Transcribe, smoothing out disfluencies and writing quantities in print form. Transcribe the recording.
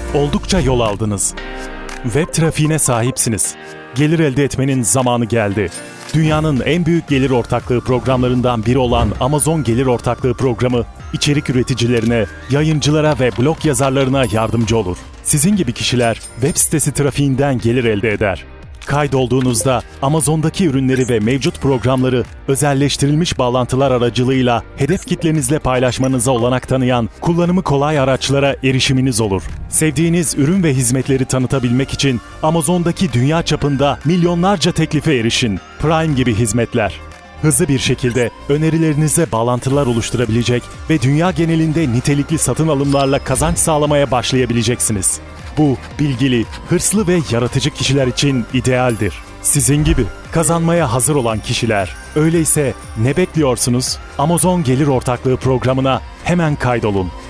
Oldukça yol aldınız. Web trafiğine sahipsiniz. Gelir elde etmenin zamanı geldi. Dünyanın en büyük gelir ortaklığı programlarından biri olan Amazon Gelir Ortaklığı Programı, içerik üreticilerine, yayıncılara ve blog yazarlarına yardımcı olur. Sizin gibi kişiler web sitesi trafiğinden gelir elde eder. Kaydolduğunuzda Amazon'daki ürünleri ve mevcut programları özelleştirilmiş bağlantılar aracılığıyla hedef kitlenizle paylaşmanıza olanak tanıyan kullanımı kolay araçlara erişiminiz olur. Sevdiğiniz ürün ve hizmetleri tanıtabilmek için Amazon'daki dünya çapında milyonlarca teklife erişin. Prime gibi hizmetler. Hızlı bir şekilde önerilerinize bağlantılar oluşturabilecek ve dünya genelinde nitelikli satın alımlarla kazanç sağlamaya başlayabileceksiniz. Bu, bilgili, hırslı ve yaratıcı kişiler için idealdir. Sizin gibi kazanmaya hazır olan kişiler. Öyleyse ne bekliyorsunuz? Amazon Gelir Ortaklığı Programı'na hemen kaydolun.